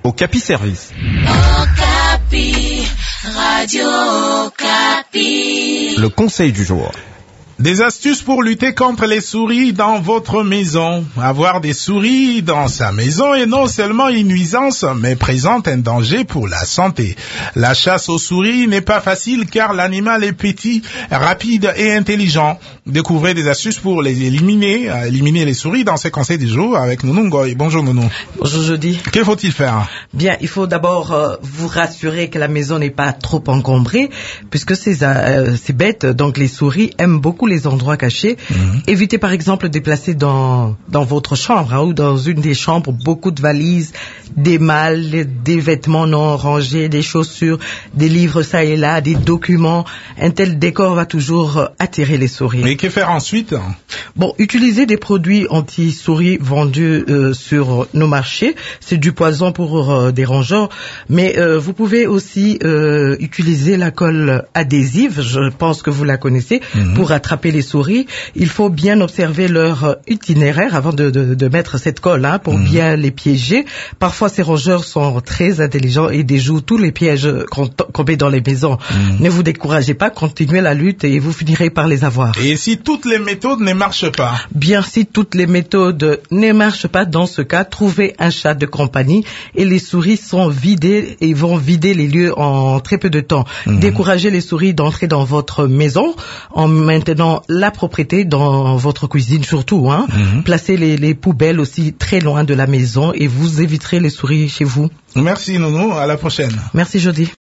Okapi Service. Okapi, Radio Okapi. Le conseil du jour. Des astuces pour lutter contre les souris dans votre maison. Avoir des souris dans sa maison est non seulement une nuisance, mais présente un danger pour la santé. La chasse aux souris n'est pas facile car l'animal est petit, rapide et intelligent. Découvrez des astuces pour les éliminer les souris dans ces conseils du jour avec Nounou Ngoy. Bonjour Nounou. Bonjour Jody. Que faut-il faire? Bien, il faut d'abord vous rassurer que la maison n'est pas trop encombrée, puisque ces bêtes, donc les souris, aiment beaucoup les endroits cachés. Évitez par exemple de déplacer dans votre chambre ou dans une des chambres beaucoup de valises, des malles, des vêtements non rangés, des chaussures, des livres ça et là, des documents. Un tel décor va toujours attirer les souris. Mais que faire ensuite? Bon, utilisez des produits anti-souris vendus sur nos marchés. C'est du poison pour des rongeurs, mais vous pouvez aussi utiliser la colle adhésive, je pense que vous la connaissez, pour attraper les souris. Il faut bien observer leur itinéraire avant de mettre cette colle pour bien les piéger. Parfois, ces rongeurs sont très intelligents et déjouent tous les pièges qu'on met dans les maisons. Ne vous découragez pas, continuez la lutte et vous finirez par les avoir. Et si toutes les méthodes ne marchent pas? Bien, si toutes les méthodes ne marchent pas, dans ce cas, trouvez un chat de compagnie et les souris sont vidées et vont vider les lieux en très peu de temps. Découragez les souris d'entrer dans votre maison en maintenant la propreté dans votre cuisine surtout. Placez les poubelles aussi très loin de la maison et vous éviterez les souris chez vous. Merci Nounou, à la prochaine. Merci Jody.